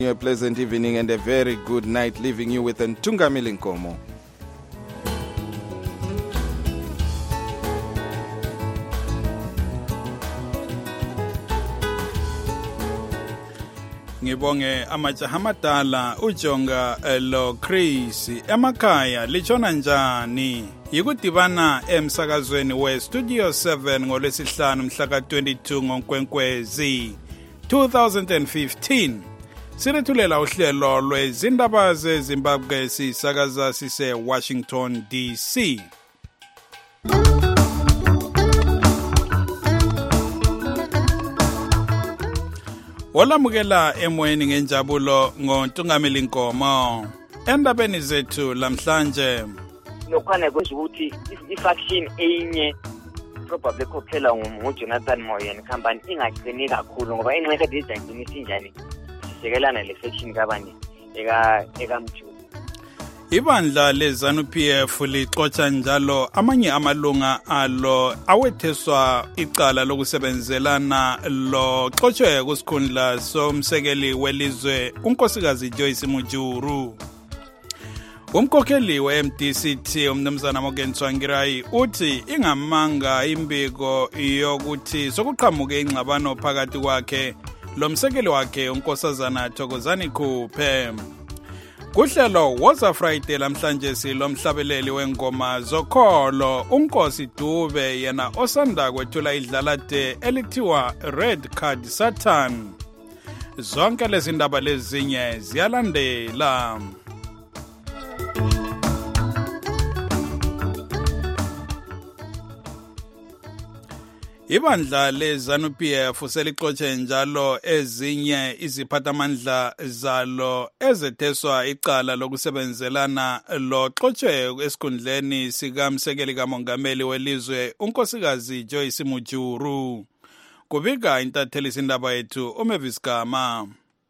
A pleasant evening and a very good night, leaving you with Ntungamili Nkomo. Ngibonge amajaha amadala uJonga lo Chris emakhaya lichona njani yikudibana emsakazweni we Studio 7 ngolwesihlanu mhla ka-22 ngoNkwenkwezi 2015. Sirethulela uhlelo lwezindaba zeZimbabwe sisakaza sise Washington DC. Olamukela emoyeni ngenjabulo ngoNtungamili Nkomo. Endabeni zethu lamhlanje lokhana ukuthi ifaction enye probably khokhela nguJonathan Moyo company ingagcini kakhulu ngoba inxeke dizayini sinjani sisekelana le faction kabani eka Mjudu. Ibandla leZANU-PF lixoxa njalo amanye amalunga alo awetheswa icala lokusebenzelana lo xoxwe kusikhundla somsekeli welizwe unkosikazi Joyce Mujuru. Umkhokheli we-MDCT umnumzana Morgan Tsvangirai uthi ingamanga imbiko yokuthi sokuqhamuke ingxabano phakathi kwakhe lomsekeli wakhe unkosazana Thokozani Khuphe. Kuhlelo Woza Friday lamhlanje silomhlabeleli wengoma zokholo uNkosi Dube yena osanda kwethula idlalade elithiwa Red Card Satan. Zonke lezi ndaba lezinye ziyalandela. Ibandla leZANU-PF selixoxe njalo ezinye iziphathamandla zalo ezetheswa icala lokusebenzelana lo xoxwe esikhundleni sikamsekeli kamongameli welizwe unkosikazi Joyce Mujuru. Kubika intatheli sindaba yethu uMavis Gama.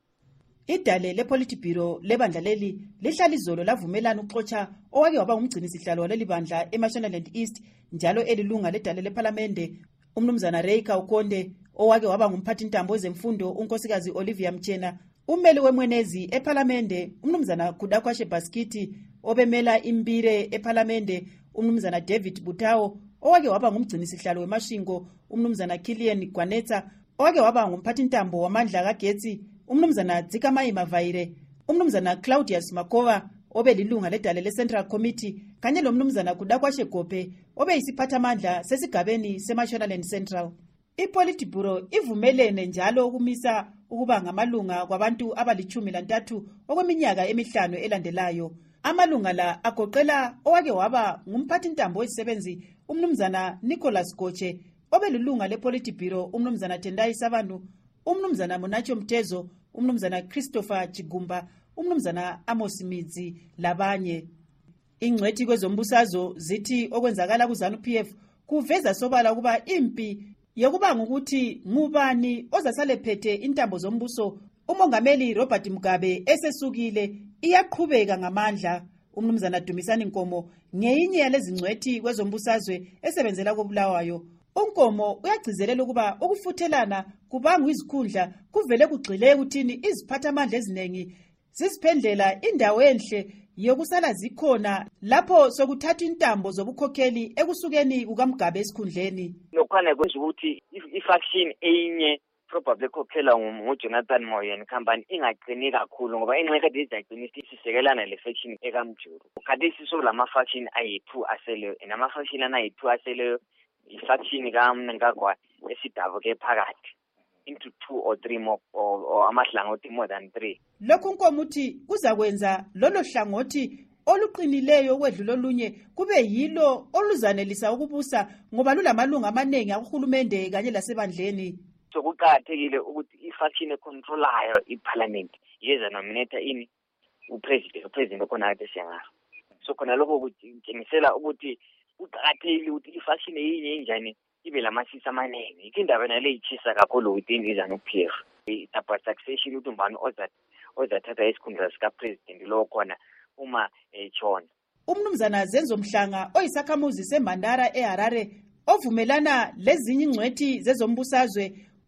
Idale lePolitburo lebandla leli lihlala izolo lavumelana ukuxoxa owake waba umgcini sihlalo waleli bandla eMashonaland East njalo elilunga ledale leParliamente umnumzana Reika Ukonde owake waba ngumphathi intambo wezemfundo unkosikazi Olivia Mchena, ummeli wemwenezi eParliamente umnumzana Kudakwashe Baskiti, obemela imbire eParliamente umnumzana David Butawo owake waba ngumgcini sihlalo wemashingo umnumzana Kilian Gwanetsa, owake waba ngumphathi intambo wamandla kagetsi umnumzana Dzikamai Mavaire, umnumzana Claudius Makova obelilunga ledale leCentral Committee kanye lomnumzana Kudakwashe Gope obeyisiphathamandla sesigabeni seMashonaland Central. IPolitburo ivumelene njalo ukumisa ukuba ngamalunga kwabantu abali-13 okweminyaka emihlanu elandelayo. Amalunga la agoqela owake waba ngumphathi intambo wezisebenzi umnumzana Nicholas Goche, obelilunga lePolitburo umnumzana Tendai Sabantu, umnumzana Monacho Mtezo, umnumzana Christopher Chigumba, umnumzana Amos Midzi labanye. Ingcwethi kwezombusazo zithi okwenzakala kuZANU-PF kuveza sobala kuba impi yokuba ngokuthi ngubani ozasalephethe intambo zombuso umongameli Robert Mugabe esesukile iyaqhubeka ngamandla. Umnumzana Dumisani Nkomo ngeyinye yalezi ngcwethi kwezombusazwe esebenzela koBulawayo. uNkomo uyagcizelela ukuba ukufuthelana kubanga izikhundla kuvele kugxile ukuthini iziphathamandla eziningi zisiphendlela indawo enhle yokusala zikhona lapho sokuthatha intambo zobukhokheli ekusukeni kukaMgabe esikhundleni. Lokhana ukuthi ifaction enye probably khokhela nguJonathan Moyo company ingagcini kakhulu ngoba inxeke dizayini sisekelana le faction ekaMjudu. Kade siso lama faction ayi2 asele nama faction ayi2 asele ifaction kaMnangagwa esidabuke phakathi into 2 or 3 more or amahlangothi more than 3. Lokhu Nkomo uthi kuzakwenza lolo hlangothi oluqinileyo kwedlulo lunye kube yilo oluzanelisa ukubusa ngoba lulamalunga amaningi akuhulumende kanye lasebandleni. So kuqakathekile ukuthi ifaction econtrolayo iParliament yeza nominate ini upresident okhona kade siyangalo. So khona lokho kuthengisela ukuthi uqakathekile ukuthi ifaction eyinye enjani ibe lamasisa amaningi. Ikindaba nale ichisa kakhulu within iZANU-PF. Itapa succession ukuthi umbani ozathatha isikhundla sika president lo khona uma echona. Umnumzana Zenzo Mhlanga oyisakhamuzi seMandara eHarare ovumelana lezinye ingcwethi zezombusazwe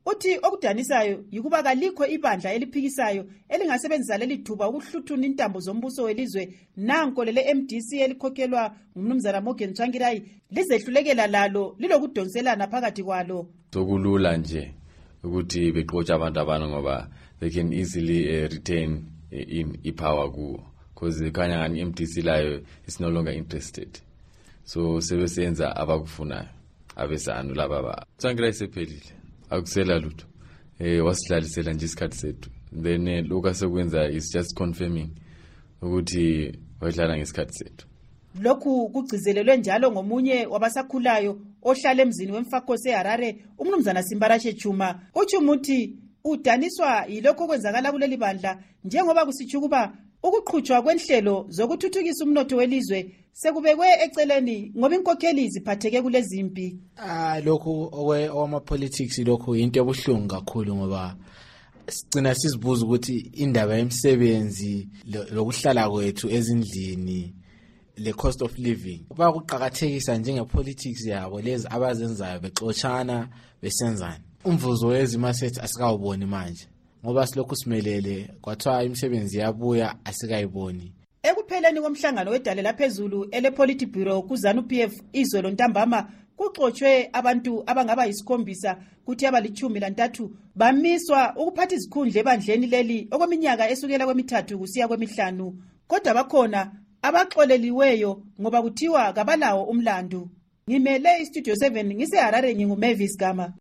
uthi okudanisayo yikuba kalikho ibandla eliphikisayo elingasebenzisa leli thuba ukuhluthuna intambo zombuso welizwe nanko lele MDC elikhokhelwa ngumnumzana Morgan Tsvangirai lizehlulekela lalo lilokudonselana phakathi kwalo. Sokulula nje ukuthi bexotsha abantu abana ngoba they can easily retain in power kuwo because kanya ngani MDC layo is no longer interested. So sebesenza abakufunayo abesanu laba Tsvangirai sephelile akusela lutho wasidlalisela nje isikhathi sethu then lokho sekwenza is just confirming ukuthi wadlala ngesikhathi sethu. Lokhu kugcizelelwe njalo ngomunye wabasakhulayo ohlala emzini wemfakhosi eHarare umnumzana Simbarashe Chuma. Uchumuthi udaniswa yilokho kwenzakala kuleli bandla njengoba kusitsho kuba ukuqhutshwa kwenhlelo zokuthuthukisa umnotho welizwe sekubekwe eceleni ngoba inkokheli ziphatheke kulezi impi. Lokho okwama politics lokho into ebuhlungu kakhulu ngoba sigcina sizibuza ukuthi indaba yemsebenzi lokuhlala kwethu ezindlini le cost of living bakuqhakathekisa njenge politics yabo lezi abazenzayo bexoxana besenzana. Umvuzo wezimasethi asikawuboni manje ngoba silokhu simelele kwathiwa imisebenzi yabuya asikayiboni. Ekupheleni komhlangano wedale laphezulu ele-Politburo ku-ZANU-PF izolo ntambama kuxoxwe abantu abangaba yisikhombisa kuthi abali-13 bamiswa ukuphatha izikhundla ebandleni leli okweminyaka esukela kwemithathu kusiya kwemihlanu. Kodwa bakhona abaxoleliweyo ngoba kuthiwa kabalawo umlando. Ngimele iStudio 7 ngiseHarare nginguMavis Gama.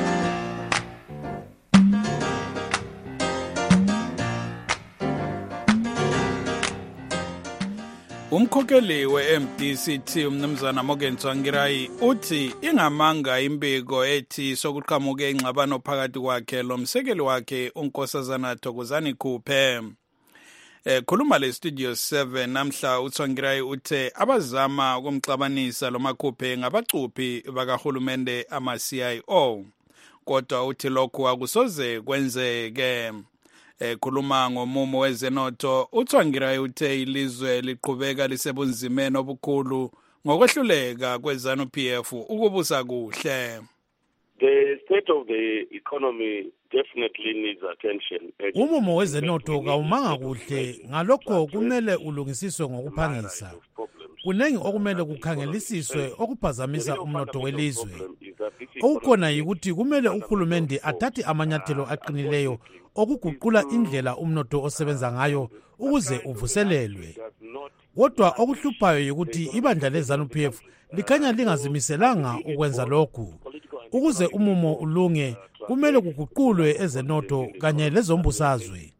Umkhokheli we-MDC umnumzana Morgan Tsvangirai uthi ingamanga imbiko ethi sokuqhamuke ingxabano phakathi kwakhe lomsekeli wakhe uNkosazana Thokozani Khuphe. Khuluma le Studio 7 namhla uTsvangirai uthe abazama ukumxabanisa lo Khuphe ngabacuphi bakahulumende ama-CIO kodwa uthi lokhu akusoze kwenzeke. Khuluma ngomumo wezenotho uTsvangirai uthe ilizwe liqhubeka lisebunzimeni obukhulu ngokwehluleka kweZANU-PF ukubusa kuhle. The state of the economy definitely needs attention. Umumo wezenotho kawumanga kuhle ngalokho kumele ulungisiswe ngokuphangisa. Kunengi okumele kukhangelisiswe okuphazamisa umnotho welizwe. Okukhona yikuthi kumele uhulumende athathe amanyathelo aqinileyo okuguqula indlela umnotho osebenza ngayo ukuze uvuselelwe. Kodwa okuhluphayo yikuthi ibandla leZANU-PF likhanya lingazimiselanga ukwenza lokhu. Ukuze umumo ulunge kumele kuguqulwe ezenotho kanye lezombusazwe.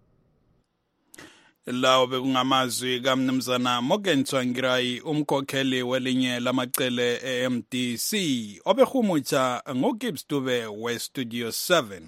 Lawo bekungamazwi kaMnumzana Morgan Tsvangirai umkhokheli welinye lamacele e-MDC obehumutsha ngoGibbs Dube we-Studio 7.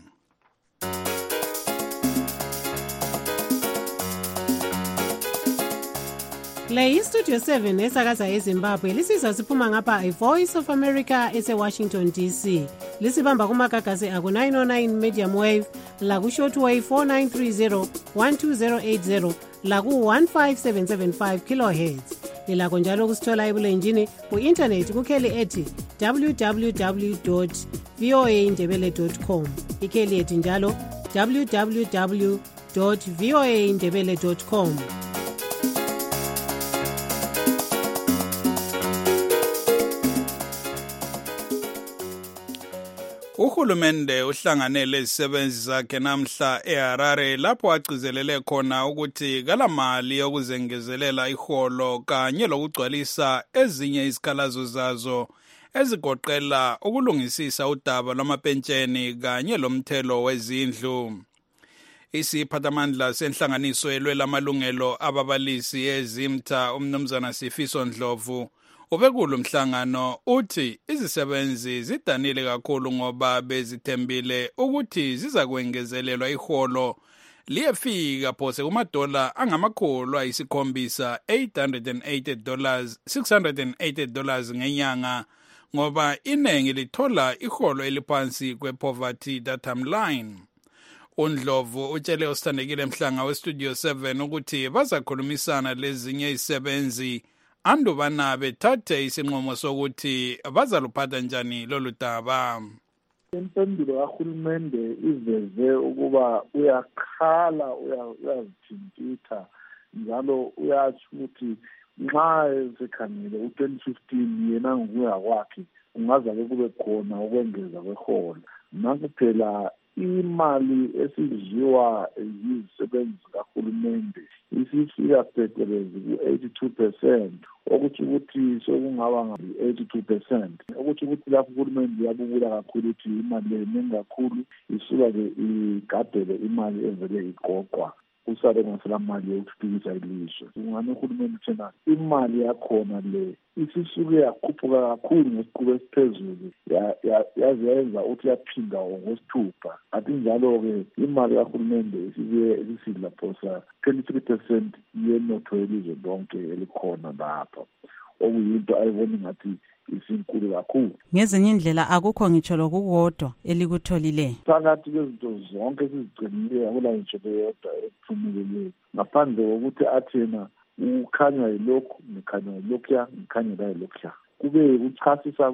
Le iStudio 7 esakaza eZimbabwe lisiza siphuma ngapha iVoice of America ese-Washington DC. Lisibamba kumagagasi aku-909 medium wave, laku-shortwave 4930 12080, laku-15775 kilohertz. Lilakho njalo kusithola ebulenjini ku-internet kukheli ethi www.voaindebele.com. Ikheli ethi njalo www.voaindebele.com. Uhulumende uhlanganele izisebenzi zakhe namhla eHarare lapho agcizelele khona ukuthi kalamali yokuzengezelela iholo kanye lokugcwalisa ezinye izikhalazo zazo ezigoqela ukulungisisa udaba lwamapentsheni kanye lomthelo wezindlu. Isiphathamandla senhlanganiso elwelamalungelo ababalisi eZimta umnumzana Sifiso Ndlovu ubekulu mhlangano uthi izisebenzi zidanile kakhulu ngoba bezithembile ukuthi zizakwengezelelwa iholo liyefika phose kumadola angamakhulu ayisikhombisa $680 ngenyanga ngoba inengi lithola iholo eliphansi kwepoverty datum line. uNdlovu utshele usithandekile Mhlanga weStudio 7 ukuthi bazakhulumisana lezinye izisebenzi andubana bethathe isinqumo sokuthi bazaluphatha njani lolu daba. Impendulo kahulumende iveze ukuba uyakhala uyazithintitha njalo uyatsho ukuthi nxa esekhangele u-2015 yena ngokuya kwakhe ungaze kube khona ukwengeza kweholo. Nanku phela imali esidliwa yizisebenzi zikahulumende isifika phecelezi ku-82%, okuthi ukuthi sokungaba ngu-82%, okuthi ukuthi lapho uhulumende uyabubula kakhulu ukuthi imali leningi kakhulu isuka-ke igadele imali evele iqoqwa usale ngasela mali yokuthuthukisa ilizwe. Kungani uhulumende thina imali yakhona le isisuke yakhuphuka kakhulu ngesiqubu esiphezulu yaze yenza ukuthi yaphinda ngosithupha. Athi njalo-ke imali kahulumende isisidla phosa 23% yenotho yelizwe lonke elikhona lapha, okuyinto ayibona ngathi isinkulu kakhulu. Ngezinye indlela akukho ngitsho lokukodwa elikutholileyo. Phakathi kwezinto zonke esizigcinileyo akula ngitsho leyodwa ephumeleleyo, ngaphandle kokuthi athena ukhanya yilokhu, ngikhanya yilokhuya, ngikhanya yilokhuya. Kube ukuchasisa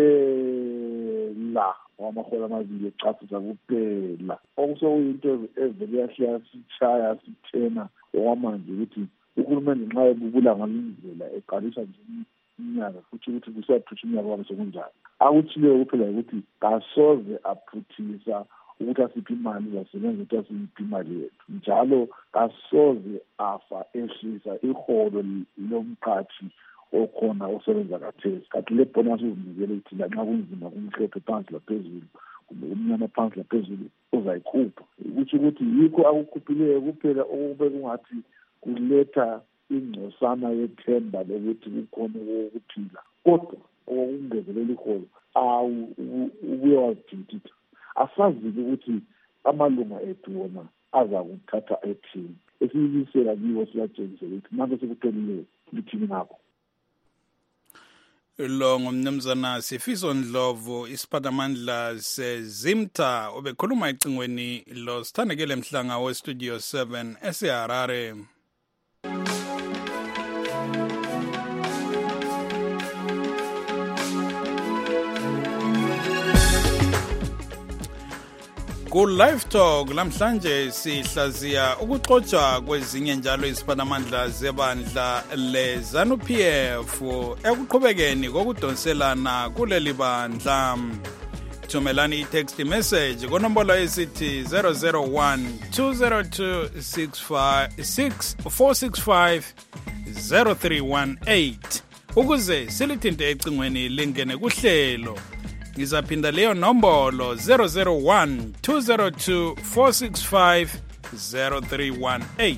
kuphela wamahora amabili echasisa kuphela, okusokuyinto evele yahlala sitshaya sithena okwamanje ukuthi uhulumende nxa ebubula ngalindlela eqalisa nje iminyaka futhi ukuthi kusathutha iminyaka wabo sekunjani. Akutshileyo kuphela ukuthi kasoze aphuthisa ukuthi asiphi imali zasebenza ukuthi asiphi imali yethu, njalo kasoze afa ehlisa iholo lomqathi okhona osebenza kathesi. Kanti le bonus uzinikele ukuthi lanxa kunzima kumhlophe phansi laphezulu kumbe umnyama phansi laphezulu uzayikhupha. Ukuthi yikho akukhuphileyo kuphela okube kungathi kuletha ingcosana yethemba lokuthi kukhona ukuphila, kodwa okungezelela iholo ubuye wazithintitha. Asazi ukuthi amalunga ethu wona aza kuthatha ethini, esiyibisela kiwo siyatshengisela ukuthi manje sekutholile lithini ngakho. Lo ngumnumzana Sifiso Ndlovu, isiphathamandla seZimta, obekhuluma ecingweni lo Sithandekile Mhlanga weStudio 7 eseHarare. Ku Live Talk lamhlanje sihlaziya ukuxoxa kwezinye njalo iziphathamandla zebandla leZANU-PF ekuqhubekeni kokudonselana kuleli bandla. Thumelani i-text message konombolo esithi 001 202 465 0318 ukuze silithinte ecingweni lingene kuhlelo. Ngizaphinda leyo nombolo 001 202 465 0318.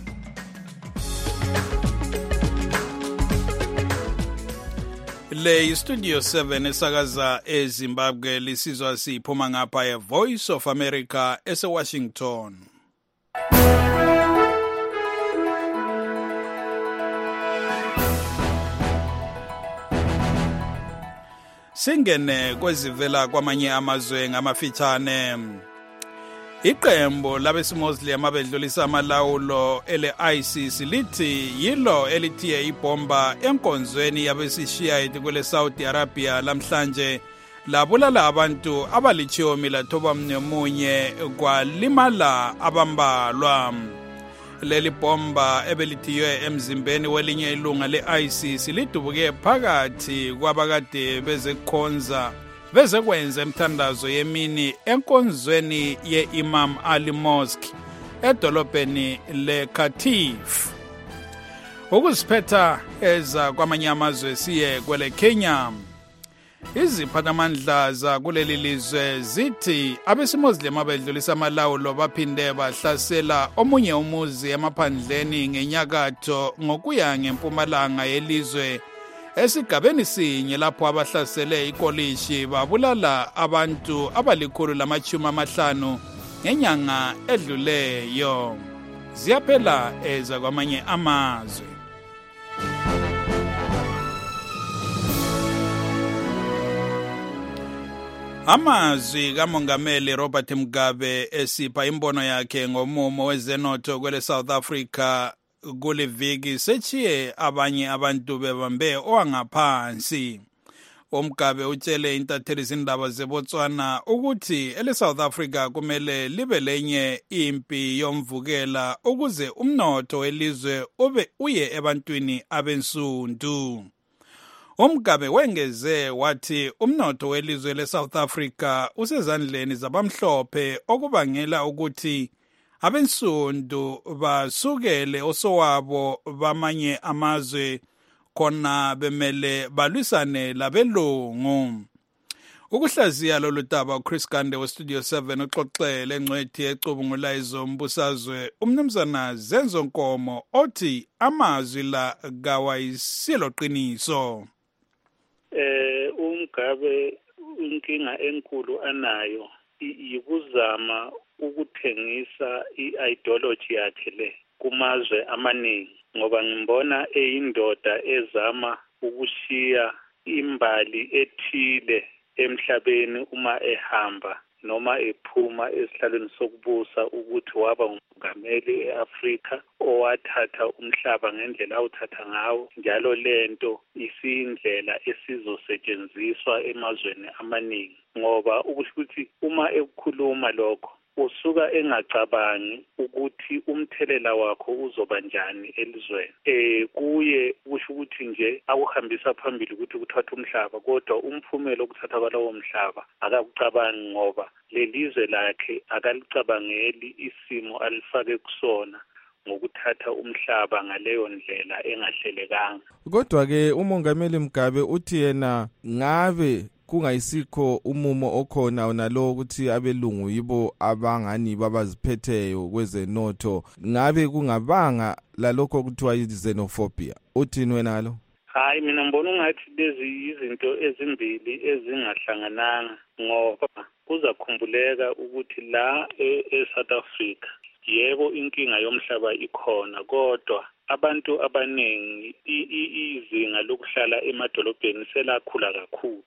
Le Studio 7 esakaza eZimbabwe lisizwa siphuma ngapha eVoice of America eseWashington. Singene kwezivela kwamanye amazwe ngamafitshane. Iqembu labesimoslim abedlulisa amalawulo ele-ISIS lithi yilo elithiye ibomba enkonzweni yabesishiyayiti kwele Saudi Arabia lamhlanje labulala abantu abalitshumi lathoba mnyemunye kwalimala abambalwa. Leli bomba ebelithiywe emzimbeni welinye ilunga le-ISIS lidubuke phakathi kwabakade bezekwenza emthandazo yemini enkonzweni ye-Imam Ali Mosque edolobheni le-Qatif. Ukuziphetha eza kwamanye amazwe siye kwele Kenya. Iziphathamandla zakuleli lizwe zithi abesimoslim abedlulisa amalawulo baphinde bahlasela omunye umuzi emaphandleni ngenyakatho ngokuya ngempumalanga yelizwe esigabeni sinye lapho abahlasele ikolishi babulala abantu abali150 ngenyanga edluleyo. Ziyaphela eza kwamanye amazwe. Amazwi kaMongameli Robert Mugabe esipha imbono yakhe ngomumo wezenotho kwele South Africa kuliviki sechiye abanye abantu bebambe owangaphansi. uMgabe utshele intatheli zindaba zeBotswana ukuthi ele-South Africa kumele libe lenye impi yomvukela ukuze umnotho welizwe uye ebantwini abensundu. uMgabe wengeze wathi umnotho welizwe le-South Africa usezandleni zabamhlophe okubangela ukuthi abensundu basukele osowabo bamanye amazwe khona bemele balwisane labelungu. Ukuhlaziya lolu daba uChris Gande weStudio 7 uxoxele engcwethi ecubungula izombusazwe umnumzana Zenzo Nkomo othi amazwi la kawayisilo qiniso. uMgabe inkinga enkulu anayo yikuzama ukuthengisa i-ideology yakhe le kumazwe amaningi, ngoba ngimbona eyindoda ezama ukushiya imbali ethile emhlabeni uma ehamba noma ephuma esihlalweni sokubusa ukuthi waba umongameli eAfrika owathatha umhlaba ngendlela awuthatha ngawo, njalo lento isindlela esizosetshenziswa emazweni amaningi, ngoba ukuthi uma ekukhuluma lokho usuka engacabangi ukuthi umthelela wakho uzoba njani elizweni. Kuye kusho ukuthi nje akuhambisa phambili ukuthi kuthatha umhlaba, kodwa umphumela okuthatha kwalowo mhlaba akakucabangi, ngoba lelizwe lakhe akalicabangeli isimo alifake kusona ngokuthatha umhlaba ngaleyo ndlela engahlelekanga. Kodwa-ke umongameli Mgabe uthi yena ngabe kungayisikho umumo okhona nalo ukuthi abelungu yibo abangani babaziphetheyo kwezenotho, ngabe kungabanga lalokho kuthiwa yi-xenophobia. Uthini wena lo? Hayi, mina ngibona ungathi lezi izinto ezimbili ezingahlangananga, ngoba kuzakhumbuleka ukuthi la eSouth Africa yebo inkinga yomhlaba ikhona, kodwa abantu abaningi izinga lokuhlala emadolobheni selakhula kakhulu.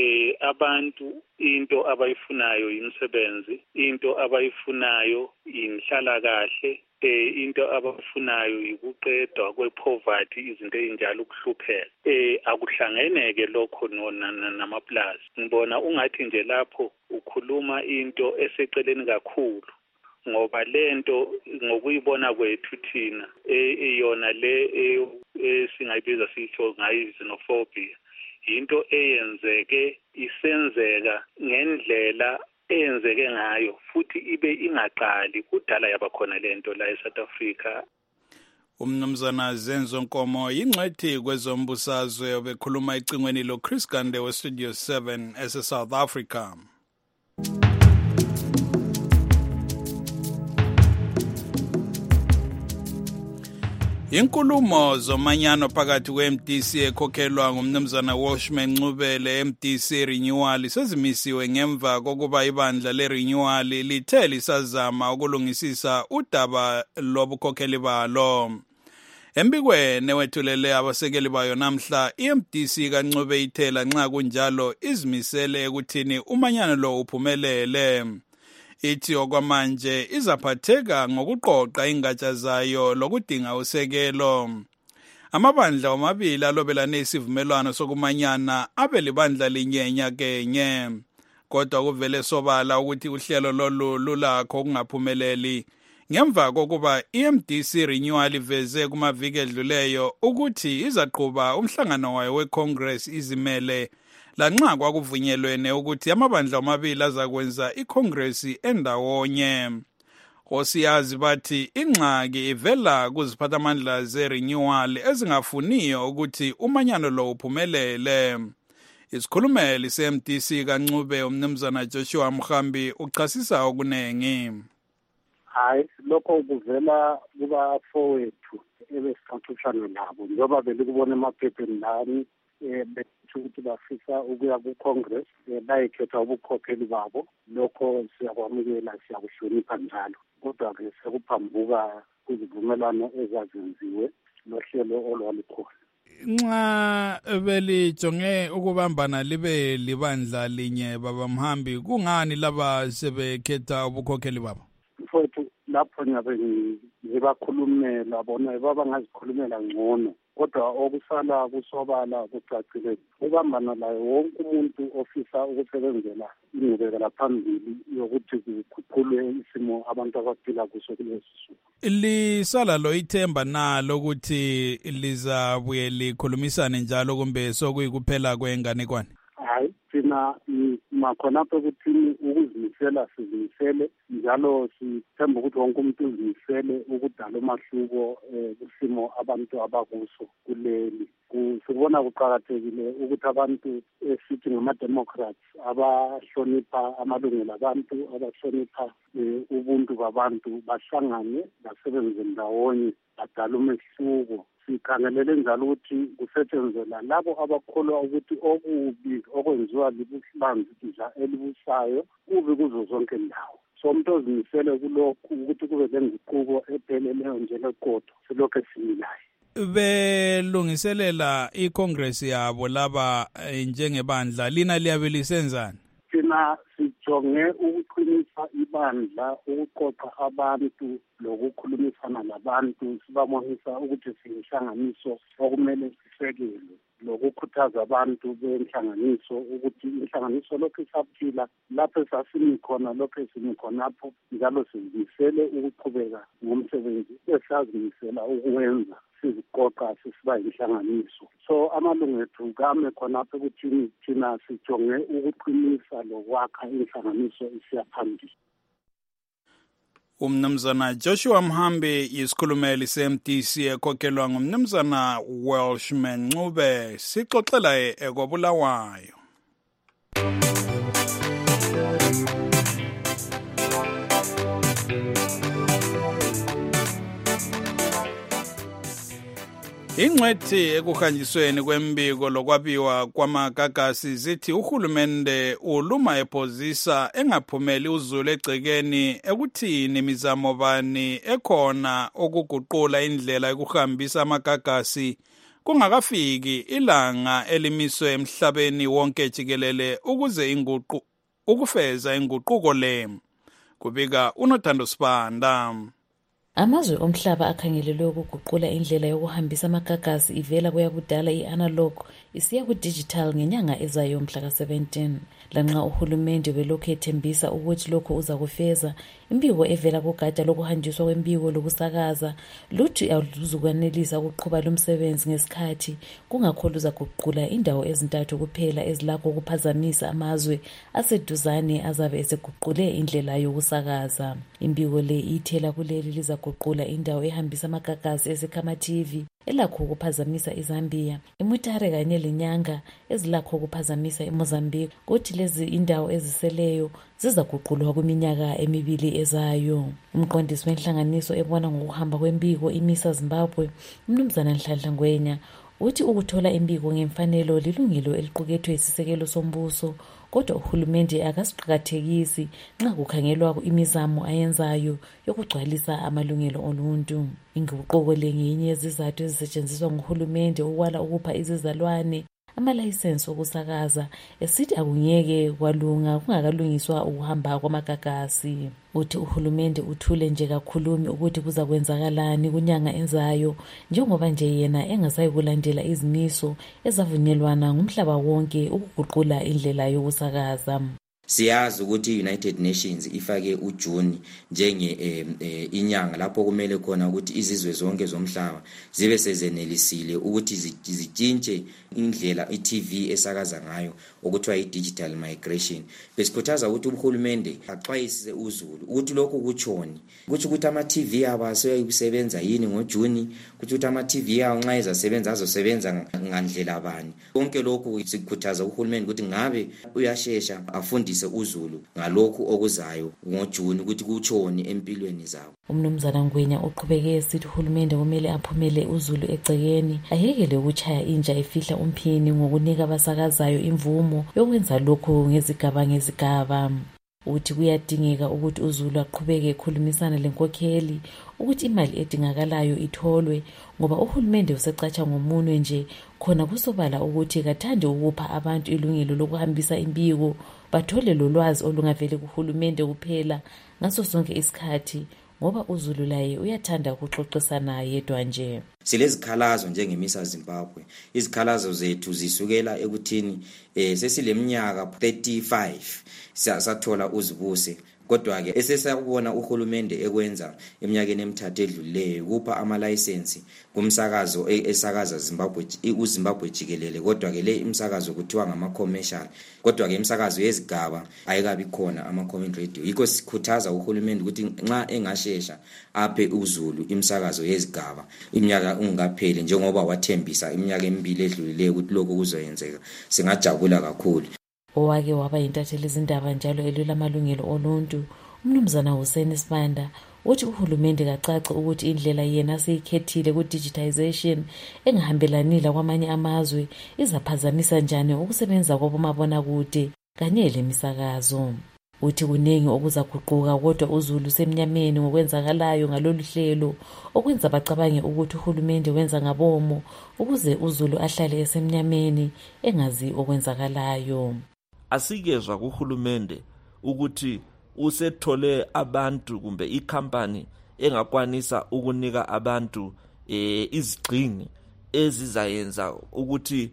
Abantu into abayifunayo imisebenzi, into abayifunayo inhlalakahle, into abayifunayo yikuqedwa kwepoverty, izinto ezinjalo ukuhlupheka. Akuhlangeneke lokho namaplazi. Ngibona ungathi nje lapho ukhuluma into eseceleni kakhulu, ngoba lento ngokuyibona kwethu thina eyona le singayibiza sisho ngayo xenophobia, into eyenzeke isenzeka ngendlela eyenzeke ngayo futhi ibe ingaqali kudala yabakhona lento la eSouth Africa. Umnumzana Zenzo Nkomo yingcwethi kwezombusazwe obekhuluma icingweni lo Chris Gande weStudio 7 eseSouth Africa. Inkulumo zomanyano phakathi kwe-MDC ekhokhelwa ngumnumzana Washman Ncubele MDC Renewal sezimisiwe ngemva kokuba ibandla le-Renewal lithe lisazama ukulungisisa udaba lobukhokheli balo. Embikweni wethulele abasekeli bayo namhla, i-MDC kaNcube ithela nxa kunjalo izimisele ekuthini umanyano lo uphumelele. Ithi okwamanje izaphatheka ngokuqoqa ingatsha zayo lokudinga usekelo. Amabandla omabili alobelane isivumelwano sokumanyana abe libandla linye nyakenye. Kodwa kuvele sobala ukuthi uhlelo lolu lulakho ukungaphumeleli. Ngemva kokuba i-MDC Renewal iveze kumaviki edluleyo ukuthi izaqhuba umhlangano wayo weCongress izimele, lanxa kwakuvunyelwene ukuthi amabandla omabili azakwenza iCongress endawonye. Osiyazi bathi ingxaki ivela kuziphathamandla ze-Renewal ezingafuniyo ukuthi umanyano lo uphumelele. Isikhulumeli se-MDC kaNcube umnumzana Joshua Mhambi uchasisa okunengi. Hayi, lokho kuvela kubafowethu ebesixoxisana nabo njengoba belikubona emaphepheni lami bethu ukuthi bafisa ukuya ku-Congress bayekhetha ubukhokheli babo. Lokho siyakwamukela, siyakuhlonipha njalo, kodwa-ke sekuphambuka kuzivumelwano ezazenziwe nohlelo olwalukhona. Nxa belijonge ukubambana libe libandla linye baba Mhambi, kungani laba sebekhetha ubukhokheli babo? Mfowethu, lapho ngiyabe ngibakhulumela bona baba ngazikhulumela ngcono kodwa okusala kusobala kucacile ukubambana layo wonke umuntu ofisa ukusebenzela ingqubekela phambili yokuthi kukhupulwe isimo abantu abaphila kuso kulesi suku. Lisala lo ithemba nalo ukuthi lizabuye likhulumisane njalo kumbe sokuyikuphela kwenganekwane? Hayi, thina makhonapho ukuthini ukuzimisela sizimisele njalo sithemba ukuthi wonke umuntu uzimisele ukudala umahluko kusimo abantu abakuso kuleli. Sikubona kuqakathekile ukuthi abantu esithi ngama-democrats abahlonipha amalungelo abantu, abahlonipha ubuntu babantu bahlangane basebenze ndawonye badala umehluko. Sikhangelele njalo ukuthi kusetshenzela labo abakholwa ukuthi okubi okwenziwa libandla elibusayo kubi kuzo zonke indawo. So umuntu ozimisele kulokhu ukuthi kube lenguquko epheleleyo njeleqotho silokhu esimilayo. Belungiselela iCongress yabo laba njengebandla lina liyabe lisenzani? Thina sijonge ukuqinisa ibandla, ukuqoqa abantu lokukhulumisana labantu, sibabonisa ukuthi siyinhlanganiso okumele sisekelwe, lokukhuthaza abantu benhlanganiso ukuthi inhlanganiso lokhu isaphila lapho esasimi khona, lokho esimi khonapho, njalo sizimisele ukuqhubeka ngomsebenzi esazimisela ukuwenza siziqoqa sisiba inhlanganiso. So amalungu ethu kame khonapho ukuthi thina sijonge ukuqinisa lokwakha inhlanganiso isiya phambili. Umnumzana Joshua Mhambi yisikhulumeli se-MDC ekhokhelwa ngumnumzana Welshman Ncube, sixoxela ekobulawayo. Ingcwethi ekuhanjisweni kwembiko lokwabiwa kwamagagasi zithi uhulumende uluma ephozisa engaphumeli uzulu egcekeni ekuthini imizamo bani ekhona okuguqula indlela yokuhambisa amagagasi kungakafiki ilanga elimiswe emhlabeni wonke jikelele ukuze ukufeza inguquko le. Kubika uNothando Sibanda. Amazwe omhlaba akhangelelwe ukuguqula indlela yokuhambisa amagagasi ivela kuyakudala i-analog isiya ku-digital ngenyanga ezayo mhla ka-17. Lanxa uhulumende belokhu ethembisa ukuthi lokho uza kufeza, imbiko evela kugatsha lokuhanjiswa kwembiko lokusakaza luthi aluzukwanelisa ukuqhuba lomsebenzi ngesikhathi kungakho luzaguqula indawo ezintathu kuphela ezilakho ukuphazamisa amazwe aseduzane azabe eseguqule indlela yokusakaza. Imbiko le ithela kuleli lizaguqula indawo ehambisa amagagasi esekhama TV elakho ukuphazamisa iZambia, iMutare kanye leNyanga ezilakho ukuphazamisa eMozambique, kuthi lezi indawo eziseleyo zizaguqulwa kwiminyaka emibili ezayo. Umqondisi wenhlanganiso ebona ngokuhamba kwembiko iMISA Zimbabwe, uMnumzana Nhlanhla Ngwenya, uthi ukuthola imbiko ngemfanelo lilungelo eliqukethwe isisekelo sombuso, kodwa uhulumende akasiqakathekisi nxa kukhangelwa imizamo ayenzayo yokugcwalisa amalungelo oluntu. Inguquko le ngenye yezizathu ezisetshenziswa nguhulumende ukwala ukupha izizalwane amalayisensi okusakaza esithi akungeke kwalunga kungakalungiswa ukuhamba kwamagagasi. Uthi uhulumende uthule nje kakhulumi ukuthi kuza kwenzakalani kunyanga enzayo njengoba nje yena engasayi kulandela izimiso ezavunyelwana ngumhlaba wonke ukuguqula indlela yokusakaza. Siyazi ukuthi United Nations ifake uJune njenge inyanga lapho kumele khona ukuthi izizwe zonke zomhlaba zibe sezenelisile ukuthi zitshintshe indlela iTV esakaza ngayo okuthiwa idigital migration. Besikhuthaza ukuthi uhulumende axwayise uzulu ukuthi lokhu kutshoni, ukuthi ama-TV abo aseyokusebenza yini ngoJune, ukuthi ama-TV awo nxa ezasebenza azosebenza ngandlela bani. Konke lokhu sikhuthaza uhulumende ukuthi ngabe uyashesha afundise uzulu ngalokhu okuzayo ngoJune ukuthi kutshoni empilweni zabo. Umnumzana Ngwenya uqhubeke esithi uhulumende kumele aphumele uzulu egcekeni, ayekele ukuchaya inja efihla umphini ngokunika abasakazayo imvumo yokwenza lokho ngezigaba. Uthi kuyadingeka ukuthi uzulu aqhubeke ekhulumisana lenkokheli ukuthi imali edingakalayo itholwe, ngoba uhulumende usecatsha ngomunwe nje khona kusobala ukuthi kathande ukupha abantu ilungelo lokuhambisa imbiko bathole lolwazi olungavele kuhulumende kuphela ngaso sonke isikhathi ngoba uZulu laye uyathanda ukuxoxisana yedwa nje. Silezikhalazo njengemisa Zimbabwe. Izikhalazo zethu zisukela ekuthini sesileminyaka 35 sathola uzibuse. Kodwa ke esesakubona uhulumende ekwenza eminyakeni emithathu edlulileyo kupha ama-license kumsakazo esakaza uZimbabwe jikelele. Kodwa ke le imsakazo kuthiwa ngama-commercial. Kodwa ke imsakazo yezigaba ayikabi khona ama-comment radio. Yikho sikhuthaza uhulumende ukuthi nxa engashesha aphe uZulu imsakazo yezigaba iminyaka ungapheli njengoba wathembisa iminyaka emibili edlulileyo ukuthi lokho kuzoyenzeka. Singajabula kakhulu. Owake waba yintatheli izindaba njalo elwela amalungelo oluntu, uMnumzana Hussein Sibanda uthi uhulumende kacace ukuthi indlela yena seyikhethile ku-digitization engahambelanile kwamanye amazwe izaphazamisa njani ukusebenza kwabomabonakude kanye lemisakazo. Uthi kuningi okuzaguquka kodwa uZulu semnyameni ngokwenzakalayo ngalolu hlelo okwenza bacabange ukuthi uhulumende wenza ngabomo ukuze uZulu ahlale esemnyameni engazi okwenzakalayo. Asikezwa kuhulumende ukuthi usethole abantu kumbe ikhampani engakwanisa ukunika abantu izigxingi ezizayenza ukuthi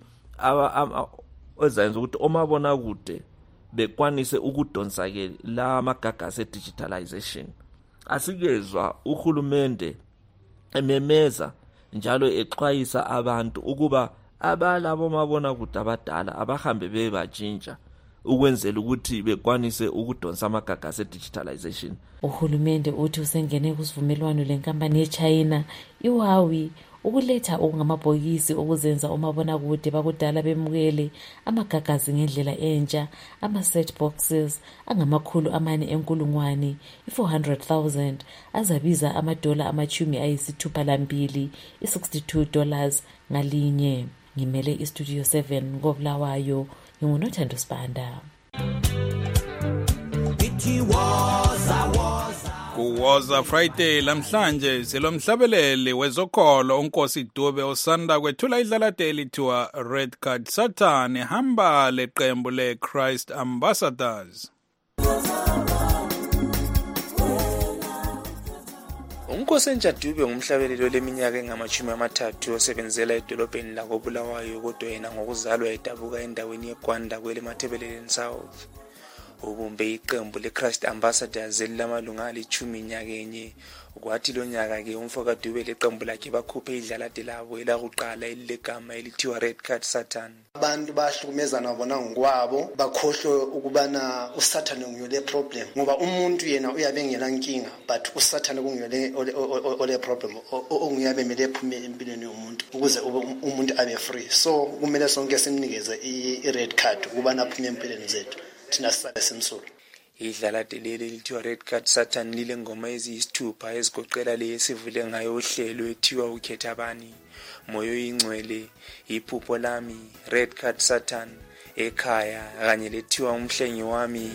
omabona kude bekwanise ukudonsa ke la magagasi digitalization. Asikezwa uhulumende ememeza njalo exwayisa abantu ukuba abalabo mabona kude abadala abahambe bebatshintsha ukwenzela ukuthi bekwanise ukudonsa amagagasi digitalization. Uhulumende uthi usengene kusivumelwano lenkampani yeChina iHuawei ukuletha okungamabhokisi okuzenza omabonakude bakudala bemukele amagagasi ngendlela entsha, ama-set boxes angama400,000 400,000 azabiza $62 $62 ngalinye. Ngimele iStudio 7 ngobulawayo nginguNothando Sibanda. Kuwoza Friday lamhlanje selomhlabeleli wezokholo uNkosi Dube osanda kwethula idlalade elithiwa Red Card Satan ehamba leqembu leChrist Ambassadors. uNkosi Dube ngumhlabeleli leminyaka engama-30 osebenzela edolobheni lakoBulawayo kodwa yena ngokuzalwa edabuka endaweni yeGwanda kweleMathebeleni South. Ubumbe iqembu leChrist Ambassadors elilamalunga ali-11 kwathi lo nyaka ke umfoka Dube leqembu lakhe bakhuphe idlalade labo elakuqala elilegama elithiwa Red Card Satan. Abantu bahlukumezana bona ngokwabo bakhohlwe ukubana uSathane nguyole problem ngoba umuntu yena uyabe ngelankinga but uSathane kungiyole ole problem onguyabe mele ephume empilweni yomuntu ukuze umuntu abe free. So kumele sonke simnikeze i-red card ukubana aphume empilweni zethu thina sisale simsulu. Idlalade leli lithiwa Red Card Satan lile ngoma eziyisithupha ezigoqela le esivule ngayo uhlelo ethiwa ukhetha bani, moyo ingcwele, iphupho lami, Red Card Satan, ekhaya kanye lethiwa umhlengi wami.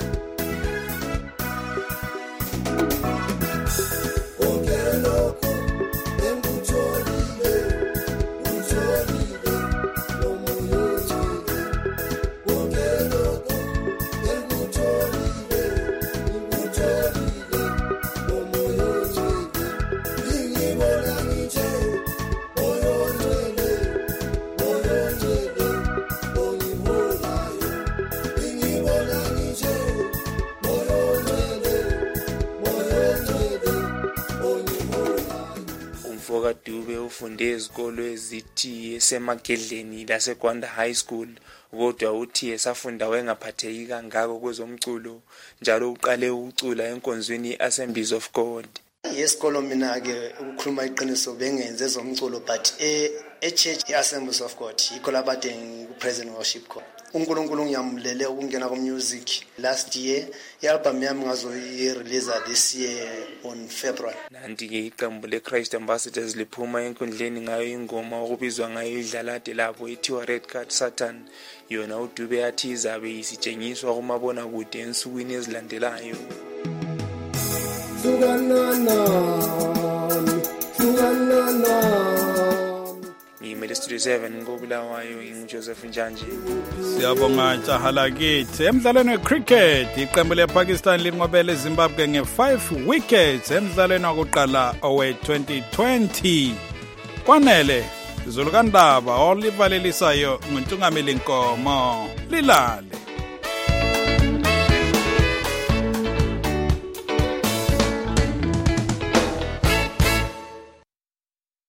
Dube ufunde ezikolo ezithi esemagedleni laseGwanda High School kodwa uthi esafunda wengaphatheki kangako kwezomculo njalo uqale ukucula enkonzweni Assemblies of God. Yesikolo mina ke ukukhuluma iqiniso bengenze ezomculo but church Assemblies of God yikho labade ngu-present worship khona. uNkulunkulu ngiyamlele ukungena ku-music. Last year i-album yami ngazoyi-release this year on February. Nanti-ke iqembu leChrist Ambassadors liphuma enkundleni ngayo ingoma okubizwa ngayo idlalade labo ethiwa Red Card Satan. Yona uDube athi izabe isitshengiswa kumabonakude ensukwini ezilandelayo. ngiyimele studio 7 ngobulawayo ngijoseph Njanji. Siyabonga Tshahalakithi. Emdlalweni wecricket iqembu lePakistan linqobele eZimbabwe nge5 wickets emdlalweni wokuqala owe2020. Kwanele Zulukandaba olivalelisayo nguNtungameli Nkomo. Lilale.